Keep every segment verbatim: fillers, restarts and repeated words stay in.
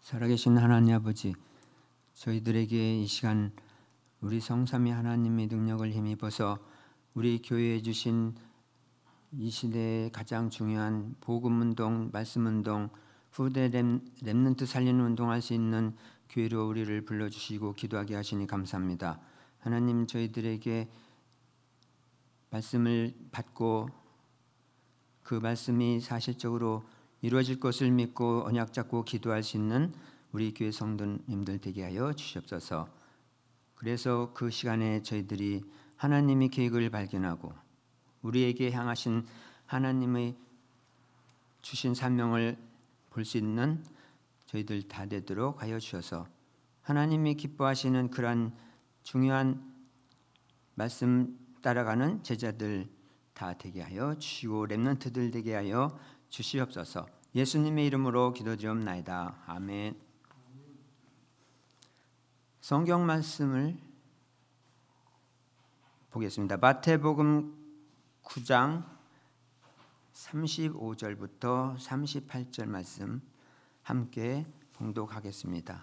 살아계신 하나님 아버지, 저희들에게 이 시간 우리 성삼위 하나님의 능력을 힘입어서 우리 교회에 주신 이 시대의 가장 중요한 복음운동, 말씀운동, 후대 렘, 렘넌트 살리는 운동할 수 있는 교회로 우리를 불러주시고 기도하게 하시니 감사합니다. 하나님, 저희들에게 말씀을 받고 그 말씀이 사실적으로 이루어질 것을 믿고 언약 잡고 기도할 수 있는 우리 교회 성도님들 되게 하여 주시옵소서. 그래서 그 시간에 저희들이 하나님의 계획을 발견하고 우리에게 향하신 하나님의 주신 사명을 볼 수 있는 저희들 다 되도록 하여 주셔서 하나님이 기뻐하시는 그러한 중요한 말씀 따라가는 제자들 다 되게 하여 주시고 렘넌트들 되게 하여 주시옵소서. 예수님의 이름으로 기도드리옵나이다. 아멘. 성경 말씀을 보겠습니다. 마태복음 구 장 삼십오 절부터 삼십팔 절 말씀 함께 봉독하겠습니다.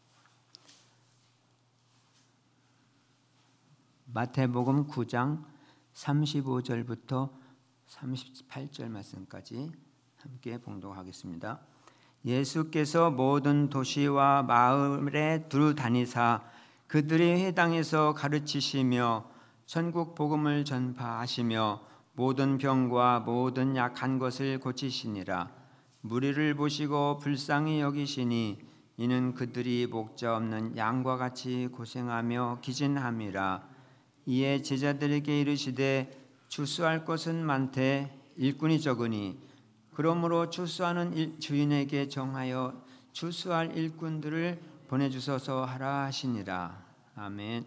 마태복음 구 장 삼십오 절부터 삼십팔 절 말씀까지 함께 봉독하겠습니다. 예수께서 모든 도시와 마을에 두루 다니사 그들의 회당에서 가르치시며 천국 복음을 전파하시며 모든 병과 모든 약한 것을 고치시니라. 무리를 보시고 불쌍히 여기시니 이는 그들이 목자 없는 양과 같이 고생하며 기진함이라. 이에 제자들에게 이르시되 추수할 것은 많되 일꾼이 적으니 그러므로 추수하는 주인에게 정하여 추수할 일꾼들을 보내주소서 하라 하시니라. 아멘.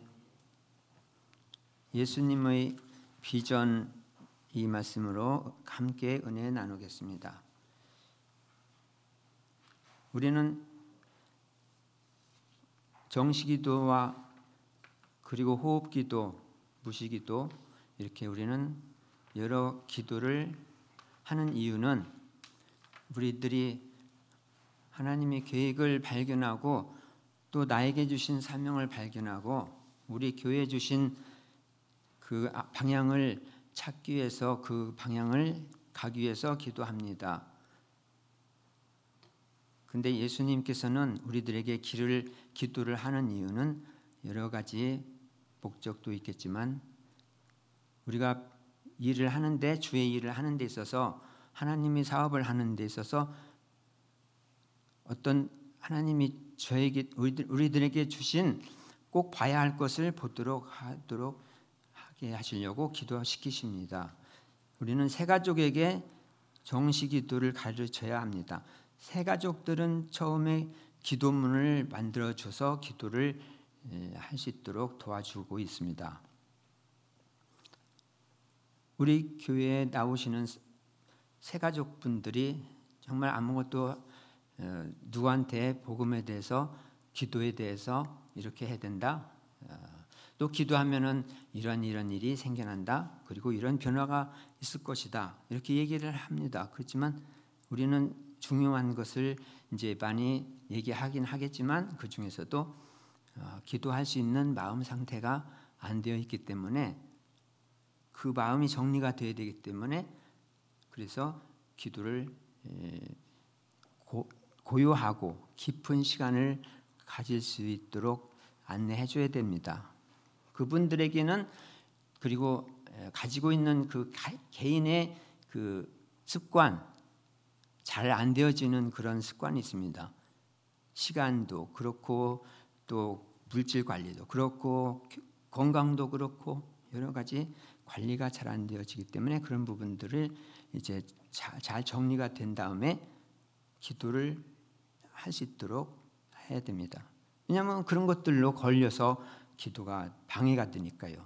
예수님의 비전 이 말씀으로 함께 은혜 나누겠습니다. 우리는 정시기도와 그리고 호흡기도, 무시기도 이렇게 우리는 여러 기도를 하는 이유는 우리들이 하나님의 계획을 발견하고 또 나에게 주신 사명을 발견하고 우리 교회에 주신 그 방향을 찾기 위해서 그 방향을 가기 위해서 기도합니다. 근데 예수님께서는 우리들에게 길을 기도를 하는 이유는 여러 가지 목적도 있겠지만 우리가 일을 하는데 주의 일을 하는 데 있어서 하나님이 사업을 하는 데 있어서 어떤 하나님이 저에게 우리들에게 주신 꼭 봐야 할 것을 보도록 하도록 하게 하시려고 기도시키십니다. 우리는 새 가족에게 정시기도를 가르쳐야 합니다. 새 가족들은 처음에 기도문을 만들어 줘서 기도를 할 수 있도록 도와주고 있습니다. 우리 교회에 나오시는 새 가족분들이 정말 아무것도 누구한테 복음에 대해서 기도에 대해서 이렇게 해야 된다. 또 기도하면은 이런 이런 일이 생겨난다. 그리고 이런 변화가 있을 것이다. 이렇게 얘기를 합니다. 그렇지만 우리는 중요한 것을 이제 많이 얘기하긴 하겠지만 그 중에서도 기도할 수 있는 마음 상태가 안 되어 있기 때문에 그 마음이 정리가 되어야 되기 때문에 그래서 기도를 고요하고 깊은 시간을 가질 수 있도록 안내해 줘야 됩니다. 그분들에게는 그리고 가지고 있는 그 개인의 그 습관, 잘 안 되어지는 그런 습관이 있습니다. 시간도 그렇고 또 물질 관리도 그렇고 건강도 그렇고 여러 가지 관리가 잘 안 되어지기 때문에 그런 부분들을 이제 잘 정리가 된 다음에 기도를 할 수 있도록 해야 됩니다. 왜냐하면 그런 것들로 걸려서 기도가 방해가 되니까요.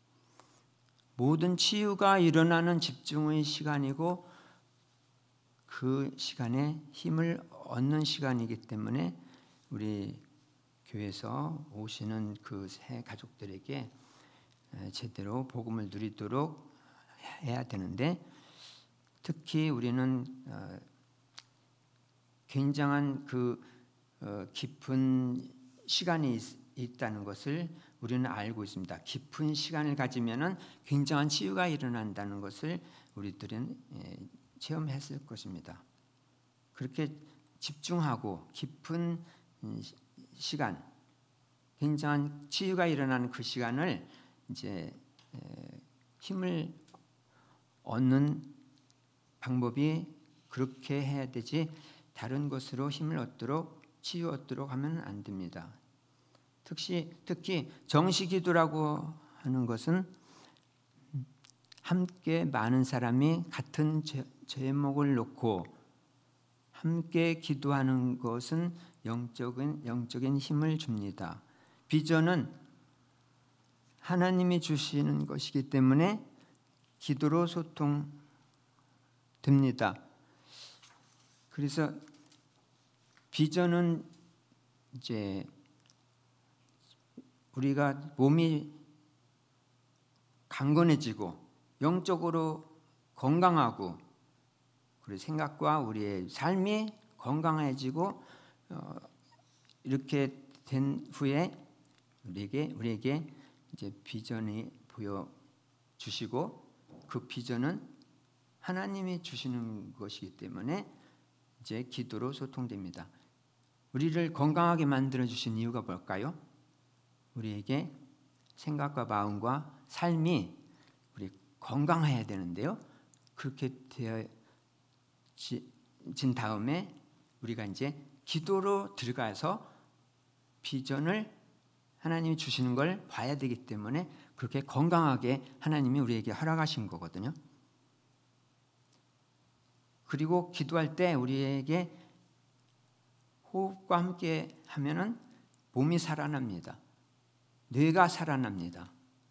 모든 치유가 일어나는 집중의 시간이고 그 시간에 힘을 얻는 시간이기 때문에 우리 교회에서 오시는 그 새 가족들에게 제대로 복음을 누리도록 해야 되는데 특히 우리는 굉장한 그 깊은 시간이 있다는 것을 우리는 알고 있습니다. 깊은 시간을 가지면은 굉장한 치유가 일어난다는 것을 우리들은 체험했을 것입니다. 그렇게 집중하고 깊은 시간, 굉장한 치유가 일어나는 그 시간을 이제 힘을 얻는 방법이 그렇게 해야 되지, 다른 것으로 힘을 얻도록 치유 얻도록 하면 안 됩니다. 특히 특히 정시기도라고 하는 것은 함께 많은 사람이 같은 제목을 놓고 함께 기도하는 것은 영적인 영적인 힘을 줍니다. 비전은 하나님이 주시는 것이기 때문에 기도로 소통됩니다. 그래서 비전은 이제 우리가 몸이 강건해지고 영적으로 건강하고, 그리고 생각과 우리의 삶이 건강해지고 어, 이렇게 된 후에 우리에게 우리에게 이제 비전이 보여 주시고, 그 비전은 하나님이 주시는 것이기 때문에 이제 기도로 소통됩니다. 우리를 건강하게 만들어 주신 이유가 뭘까요? 우리에게 생각과 마음과 삶이 우리 건강해야 되는데요. 그렇게 되어진 다음에 우리가 이제 기도로 들어가서 비전을 하나님이 주시는 걸 봐야 되기 때문에 그렇게 건강하게 하나님이 우리에게 허락하신 거거든요. 그리고 기도할 때 우리에게 호흡과 함께 하면은 몸이 살아납니다. 뇌가 살아납니다.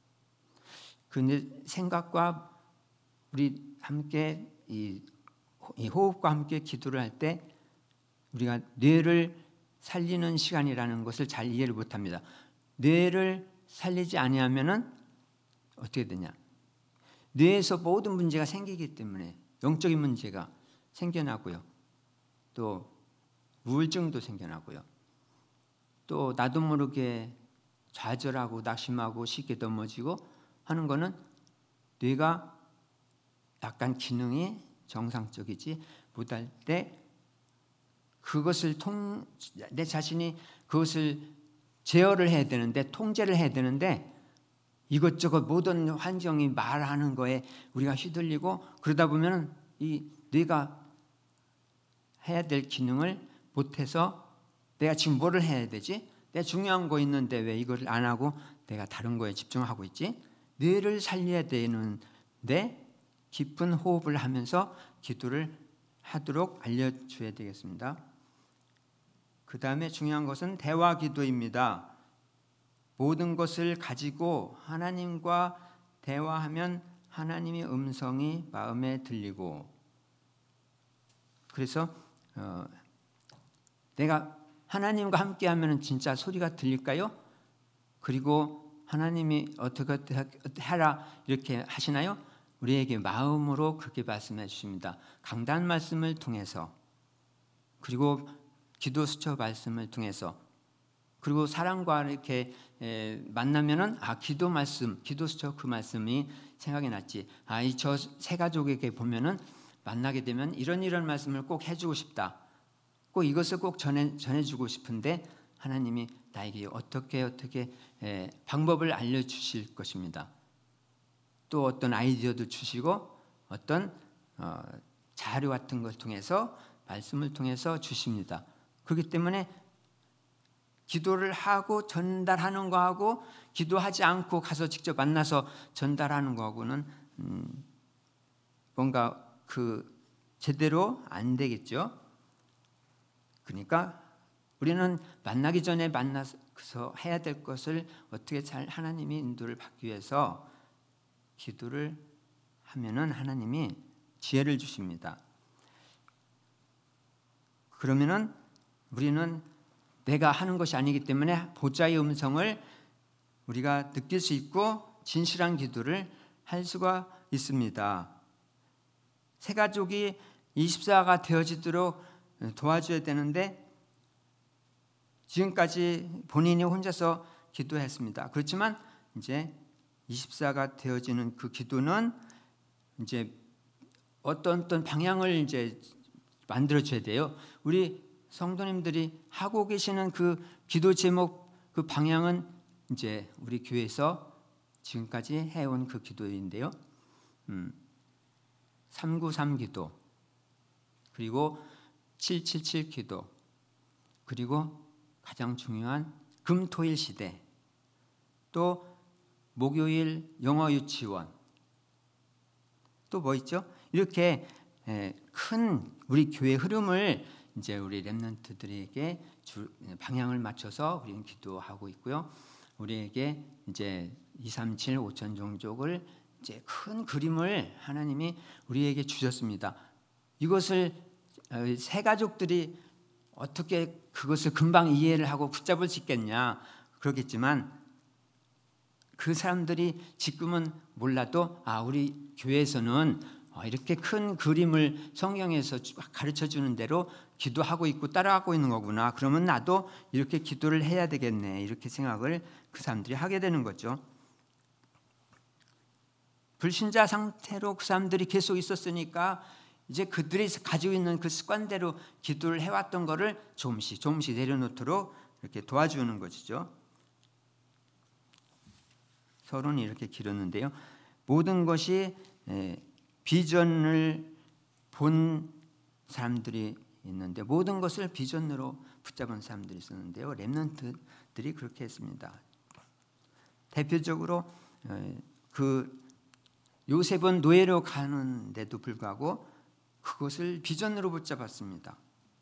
그 생각과 우리 함께 이, 이 호흡과 함께 기도를 할 때 우리가 뇌를 살리는 시간이라는 것을 잘 이해를 못합니다. 뇌를 살리지 아니하면은 어떻게 되냐? 뇌에서 모든 문제가 생기기 때문에 영적인 문제가 생겨나고요. 또 우울증도 생겨나고요. 또 나도 모르게 좌절하고 낙심하고 쉽게 넘어지고 하는 거는 뇌가 약간 기능이 정상적이지 못할 때 그것을 통, 내 자신이 그것을 제어를 해야 되는데, 통제를 해야 되는데 이것저것 모든 환경이 말하는 거에 우리가 휘둘리고 그러다 보면 이 뇌가 해야 될 기능을 못해서 내가 지금 뭐를 해야 되지? 내가 중요한 거 있는데 왜 이걸 안 하고 내가 다른 거에 집중하고 있지? 뇌를 살려야 되는데 깊은 호흡을 하면서 기도를 하도록 알려줘야 되겠습니다. 그 다음에 중요한 것은 대화 기도입니다. 모든 것을 가지고 하나님과 대화하면 하나님의 음성이 마음에 들리고, 그래서 어, 내가 하나님과 함께하면 진짜 소리가 들릴까요? 그리고 하나님이 어떻게 하라 이렇게 하시나요? 우리에게 마음으로 그렇게 말씀해 주십니다. 강단 말씀을 통해서, 그리고 기도 수첩 말씀을 통해서, 그리고 사람과 이렇게 만나면은 아 기도 말씀, 기도 수첩 그 말씀이 생각이 났지. 아 이 저 세 가족에게 보면은 만나게 되면 이런 이런 말씀을 꼭 해주고 싶다. 꼭 이것을 꼭 전해 전해주고 싶은데 하나님이 나에게 어떻게 어떻게 에, 방법을 알려주실 것입니다. 또 어떤 아이디어도 주시고 어떤 어, 자료 같은 걸 통해서 말씀을 통해서 주십니다. 그렇기 때문에 기도를 하고 전달하는 거하고 기도하지 않고 가서 직접 만나서 전달하는 거하고는 음, 뭔가 그 제대로 안 되겠죠. 그러니까 우리는 만나기 전에 만나서 해야 될 것을 어떻게 잘 하나님이 인도를 받기 위해서 기도를 하면은 하나님이 지혜를 주십니다. 그러면은 우리는 내가 하는 것이 아니기 때문에 보좌의 음성을 우리가 느낄 수 있고 진실한 기도를 할 수가 있습니다. 새 가족이 이십사가 되어지도록 도와줘야 되는데 지금까지 본인이 혼자서 기도했습니다. 그렇지만 이제 이십사가 되어지는 그 기도는 이제 어떤 어떤 방향을 이제 만들어 줘야 돼요. 우리 성도님들이 하고 계시는 그 기도 제목 그 방향은 이제 우리 교회에서 지금까지 해온 그 기도인데요. 음, 삼구삼 기도, 그리고 칠칠칠 기도, 그리고 가장 중요한 금토일 시대, 또 목요일 영어 유치원, 또 뭐 있죠? 이렇게 큰 우리 교회 흐름을 이제 우리 렘넌트들에게 방향을 맞춰서 우리는 기도하고 있고요. 우리에게 이제 이삼칠 오천 종족을 이제 큰 그림을 하나님이 우리에게 주셨습니다. 이것을 새 가족들이 어떻게 그것을 금방 이해를 하고 붙잡을 수 있겠냐 그러겠지만 그 사람들이 지금은 몰라도 아 우리 교회에서는 이렇게 큰 그림을 성경에서 가르쳐 주는 대로 기도하고 있고 따라하고 있는 거구나. 그러면 나도 이렇게 기도를 해야 되겠네. 이렇게 생각을 그 사람들이 하게 되는 거죠. 불신자 상태로 그 사람들이 계속 있었으니까 이제 그들이 가지고 있는 그 습관대로 기도를 해왔던 거를 조금씩 조금씩 내려놓도록 이렇게 도와주는 것이죠. 서론이 이렇게 길었는데요. 모든 것이 비전을 본 사람들이 있는데 모든 것을 비전으로 붙잡은 사람들이 있었는데요. 렘넌트들이 그렇게 했습니다. 대표적으로 그 요셉은 노예로 가는데도 불구하고 그것을 비전으로 붙잡았습니다.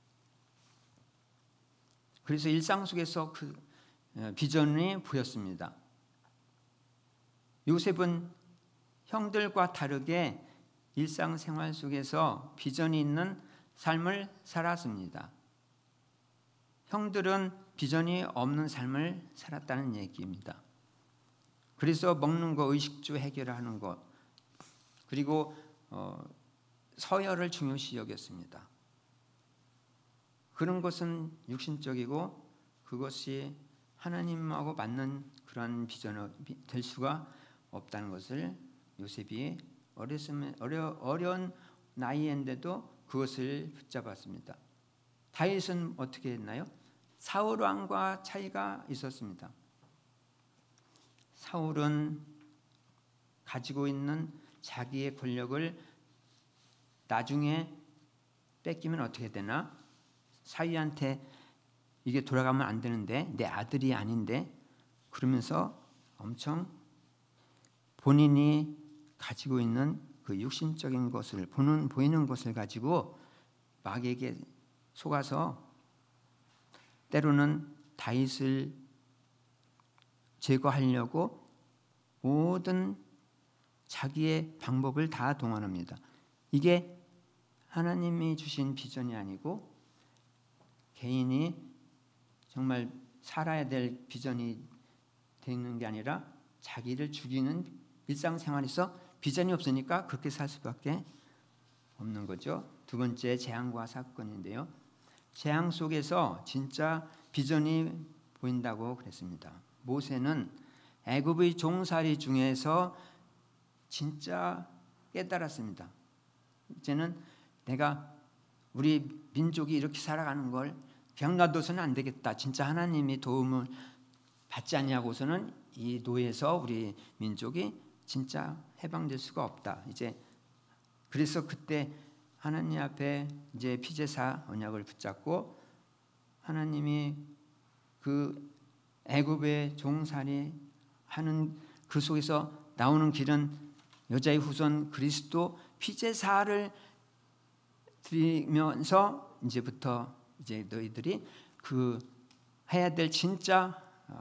그래서 일상 속에서 그 비전이 보였습니다. 요셉은 형들과 다르게 일상생활 속에서 비전이 있는 삶을 살았습니다. 형들은 비전이 없는 삶을 살았다는 얘기입니다. 그래서 먹는 거, 의식주 해결하는 것, 그리고 어, 서열을 중요시 여겼습니다. 그런 것은 육신적이고 그것이 하나님하고 맞는 그런 비전이 될 수가 없다는 것을 요셉이 어렸으면 어려, 어려운 나이인데도 그것을 붙잡았습니다. 다윗은 어떻게 했나요? 사울 왕과 차이가 있었습니다. 사울은 가지고 있는 자기의 권력을 나중에 뺏기면 어떻게 되나? 사위한테 이게 돌아가면 안 되는데 내 아들이 아닌데 그러면서 엄청 본인이 가지고 있는 그 육신적인 것을 보는 보이는 것을 가지고 마귀에게 속아서 때로는 다윗을 제거하려고 모든 자기의 방법을 다 동원합니다. 이게 하나님이 주신 비전이 아니고 개인이 정말 살아야 될 비전이 되는 게 아니라 자기를 죽이는 일상생활에서 비전이 없으니까 그렇게 살 수밖에 없는 거죠. 두 번째 재앙과 사건인데요. 재앙 속에서 진짜 비전이 보인다고 그랬습니다. 모세는 애굽의 종살이 중에서 진짜 깨달았습니다. 이제는 내가 우리 민족이 이렇게 살아가는 걸 그냥 놔둬서는 안 되겠다. 진짜 하나님이 도움을 받지 않냐고서는 이 노예에서 우리 민족이 진짜 해방될 수가 없다. 이제 그래서 그때 하나님 앞에 이제 피제사 언약을 붙잡고 하나님이 그 애굽의 종살이 하는 그 속에서 나오는 길은 여자의 후손 그리스도 피제사를 드리면서 이제부터 이제 너희들이 그 해야 될 진짜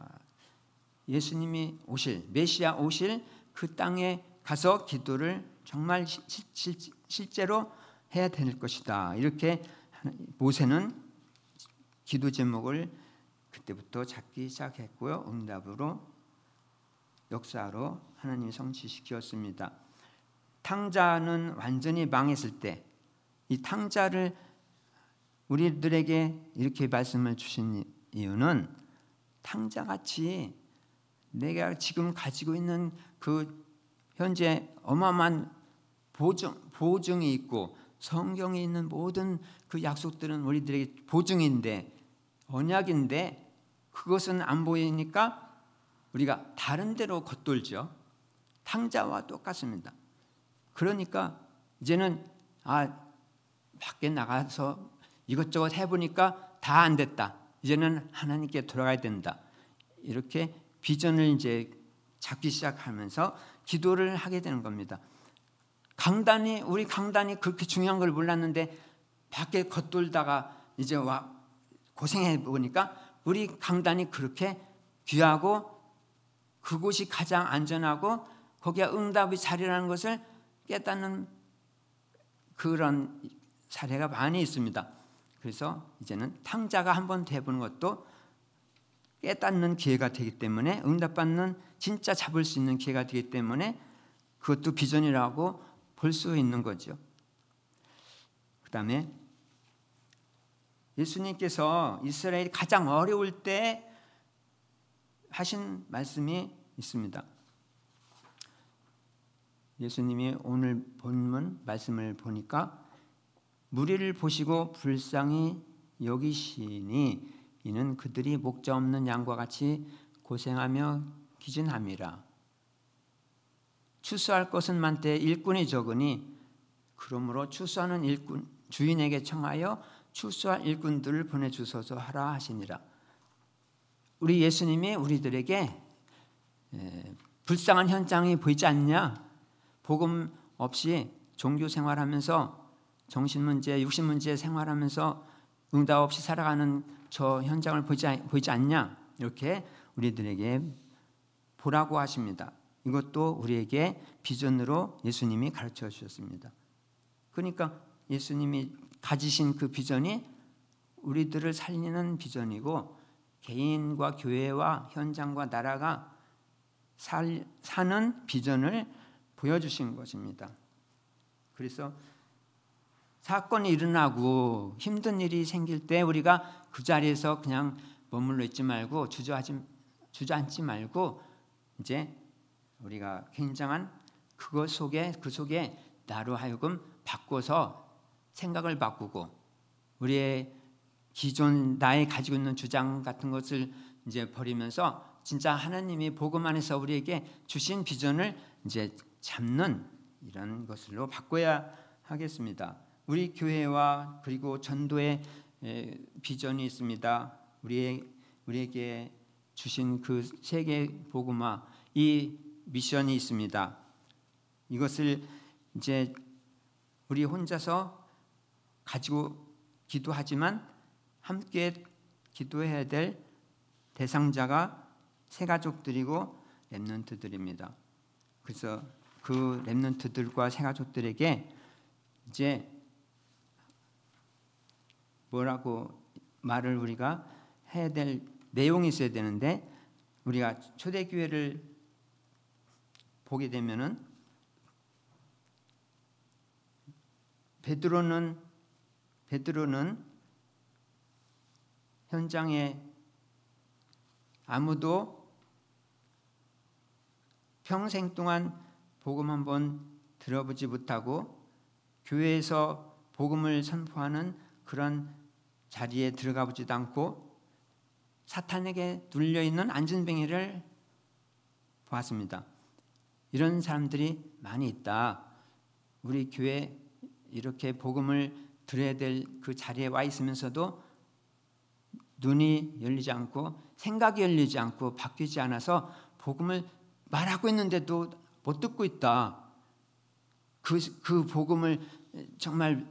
예수님이 오실 메시아 오실 그 땅에 가서 기도를 정말 시, 시, 실제로 해야 될 것이다. 이렇게 모세는 기도 제목을 그때부터 잡기 시작했고요. 응답으로 역사로 하나님이 성취시켰습니다. 탕자는 완전히 망했을 때 이 탕자를 우리들에게 이렇게 말씀을 주신 이유는 탕자같이 내가 지금 가지고 있는 그 현재 어마어마한 보증, 보증이 있고 성경에 있는 모든 그 약속들은 우리들에게 보증인데 언약인데 그것은 안 보이니까 우리가 다른 데로 겉돌죠. 탕자와 똑같습니다. 그러니까 이제는 아 밖에 나가서 이것저것 해보니까 다 안 됐다. 이제는 하나님께 돌아가야 된다. 이렇게 비전을 이제 잡기 시작하면서 기도를 하게 되는 겁니다. 강단이 우리 강단이 그렇게 중요한 걸 몰랐는데 밖에 겉돌다가 이제 와 고생해 보니까 우리 강단이 그렇게 귀하고 그곳이 가장 안전하고 거기에 응답의 자리라는 것을 깨닫는 그런 사례가 많이 있습니다. 그래서 이제는 탕자가 한번 해보는 것도 깨닫는 기회가 되기 때문에 응답받는 진짜 잡을 수 있는 기회가 되기 때문에 그것도 비전이라고 볼 수 있는 거죠. 그 다음에 예수님께서 이스라엘이 가장 어려울 때 하신 말씀이 있습니다. 예수님이 오늘 본문 말씀을 보니까 무리를 보시고 불쌍히 여기시니 이는 그들이 목자 없는 양과 같이 고생하며 기진함이라. 추수할 것은 많되 일꾼이 적으니 그러므로 추수하는 일꾼 주인에게 청하여 추수할 일꾼들을 보내주소서 하라 하시니라. 우리 예수님이 우리들에게 불쌍한 현장이 보이지 않냐? 복음 없이 종교 생활하면서 정신문제, 육신문제 생활하면서 응답 없이 살아가는 저 현장을 보이지, 보이지 않냐? 이렇게 우리들에게 보라고 하십니다. 이것도 우리에게 비전으로 예수님이 가르쳐 주셨습니다. 그러니까 예수님이 가지신 그 비전이 우리들을 살리는 비전이고 개인과 교회와 현장과 나라가 살, 사는 비전을 보여주신 것입니다. 그래서 사건이 일어나고 힘든 일이 생길 때 우리가 그 자리에서 그냥 머물러 있지 말고 주저하지, 주저앉지 말고 이제 우리가 굉장한 그것 속에 그 속에 나로 하여금 바꿔서 생각을 바꾸고 우리의 기존 나의 가지고 있는 주장 같은 것을 이제 버리면서 진짜 하나님이 복음 안에서 우리에게 주신 비전을 이제 잡는 이런 것으로 바꿔야 하겠습니다. 우리 교회와 그리고 전도의 비전이 있습니다. 우리의 우리에게 주신 그 세계 복음화 이 미션이 있습니다. 이것을 이제 우리 혼자서 가지고 기도하지만 함께 기도해야 될 대상자가 새 가족들이고 렘넌트들입니다. 그래서 그 렘넌트들과 새 가족들에게 이제 뭐라고 말을 우리가 해야 될 내용이 있어야 되는데 우리가 초대교회를 보게 되면은 베드로는 베드로는 현장에 아무도 평생 동안 복음 한번 들어보지 못하고 교회에서 복음을 선포하는 그런 자리에 들어가 보지도 않고 사탄에게 눌려 있는 안전뱅이를 보았습니다. 이런 사람들이 많이 있다. 우리 교회 이렇게 복음을 들어야 될 그 자리에 와 있으면서도 눈이 열리지 않고 생각이 열리지 않고 바뀌지 않아서 복음을 말하고 있는데도 못 듣고 있다. 그, 그 복음을 정말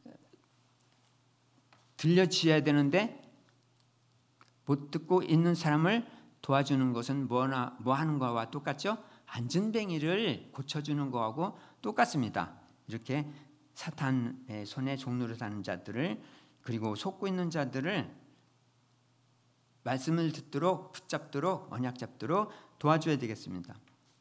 들려주어야 되는데 못 듣고 있는 사람을 도와주는 것은 뭐나 뭐 하는 거와 똑같죠? 안전뱅이를 고쳐주는 거하고 똑같습니다. 이렇게 사탄의 손에 종노릇 하는 자들을 그리고 속고 있는 자들을 말씀을 듣도록 붙잡도록 언약 잡도록 도와줘야 되겠습니다.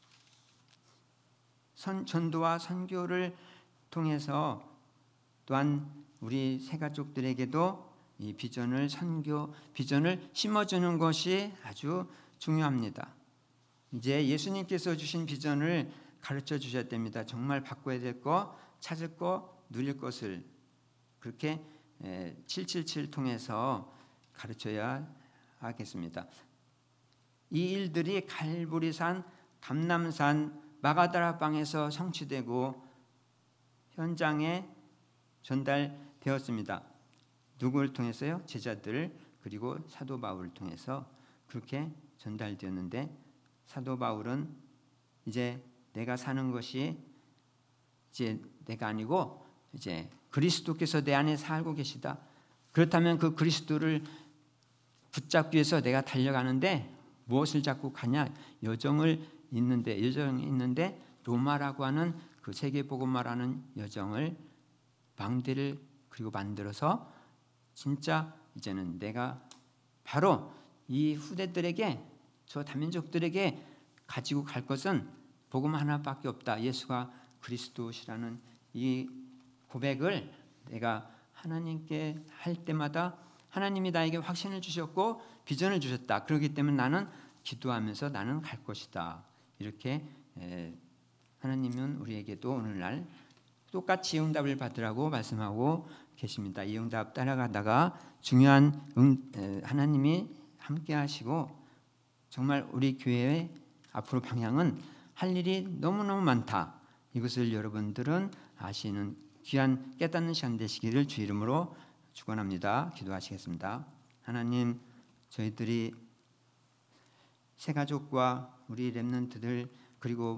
선, 전도와 선교를 통해서 또한 우리 새가족들에게도 이 비전을 선교, 비전을 심어주는 것이 아주 중요합니다. 이제 예수님께서 주신 비전을 가르쳐 주셔야 됩니다. 정말 바꿔야 될 거, 찾을 거, 누릴 것을 그렇게 칠칠칠 통해서 가르쳐야 하겠습니다. 이 일들이 갈보리산, 감람산, 마가다라 방에서 성취되고 현장에 전달되었습니다. 누구를 통해서요? 제자들 그리고 사도 바울을 통해서 그렇게 전달되었는데 사도 바울은 이제 내가 사는 것이 이제 내가 아니고 이제 그리스도께서 내 안에 살고 계시다. 그렇다면 그 그리스도를 붙잡기 위해서 내가 달려가는데 무엇을 잡고 가냐? 여정을 있는데 여정이 있는데 로마라고 하는 그 세계복음화라는 여정을 방대를 그리고 만들어서 진짜 이제는 내가 바로 이 후대들에게 저 다민족들에게 가지고 갈 것은 복음 하나밖에 없다. 예수가 그리스도시라는 이 고백을 내가 하나님께 할 때마다 하나님이 나에게 확신을 주셨고 비전을 주셨다. 그렇기 때문에 나는 기도하면서 나는 갈 것이다. 이렇게 하나님은 우리에게도 오늘날 똑같이 응답을 받으라고 말씀하고 계십니다. 이 응답 따라가다가 중요한 응, 하나님이 함께 하시고 정말 우리 교회의 앞으로 방향은 할 일이 너무너무 많다. 이것을 여러분들은 아시는 귀한 깨닫는 시간 되시기를 주 이름으로 축원합니다. 기도하시겠습니다. 하나님, 저희들이 새가족과 우리 렘넌트들 그리고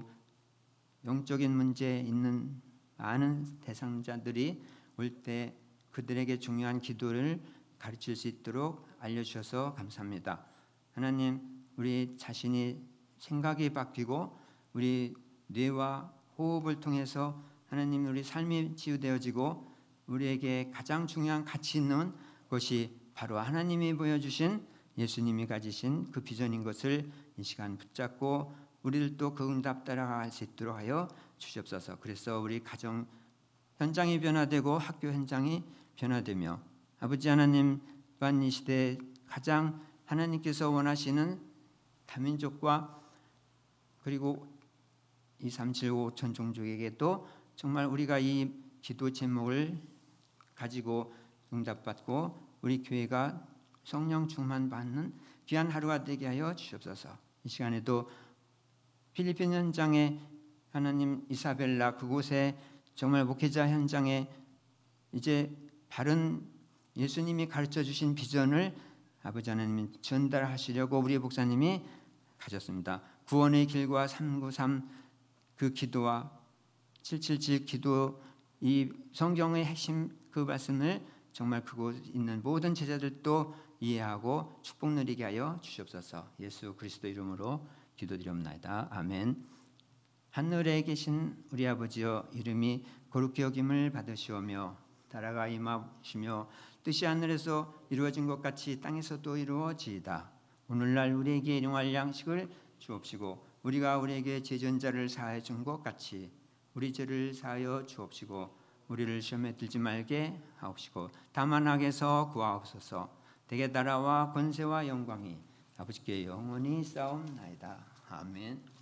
영적인 문제에 있는 많은 대상자들이 올 때 그들에게 중요한 기도를 가르칠 수 있도록 알려주셔서 감사합니다. 하나님, 우리 자신이 생각이 바뀌고 우리 뇌와 호흡을 통해서 하나님 우리 삶이 치유되어지고 우리에게 가장 중요한 가치 있는 것이 바로 하나님이 보여주신 예수님이 가지신 그 비전인 것을 이 시간 붙잡고 우리들도 그 응답 따라갈 수 있도록 하여 주시옵소서. 그래서 우리 가정 현장이 변화되고 학교 현장이 변화되며 아버지 하나님 또한 이 시대에 가장 하나님께서 원하시는 다민족과 그리고 이삼칠오 오천 종족에게도 정말 우리가 이 기도 제목을 가지고 응답받고 우리 교회가 성령 충만받는 귀한 하루가 되게 하여 주시옵소서. 이 시간에도 필리핀 현장에 하나님 이사벨라 그곳에 정말 목회자 현장에 이제 바른 예수님이 가르쳐 주신 비전을 아버지 하나님이 전달하시려고 우리 목사님이 가졌습니다. 구원의 길과 삼구삼 그 기도와 칠칠칠 기도 이 성경의 핵심 그 말씀을 정말 그곳 있는 모든 제자들도 이해하고 축복 누리게 하여 주시옵소서. 예수 그리스도 이름으로 기도드리옵나이다. 아멘. 하늘에 계신 우리 아버지여 이름이 거룩히 여김을 받으시오며 나라가 임하시며 뜻이 하늘에서 이루어진 것 같이 땅에서도 이루어지이다. 오늘날 우리에게 일용할 양식을 주옵시고 우리가 우리에게 죄진 자를 사하여 준 것 같이 우리 죄를 사하여 주옵시고 우리를 시험에 들지 말게 하옵시고 다만 악에서 구하옵소서. 대개 나라와 권세와 영광이 아버지께 영원히 싸움나이다. 아멘.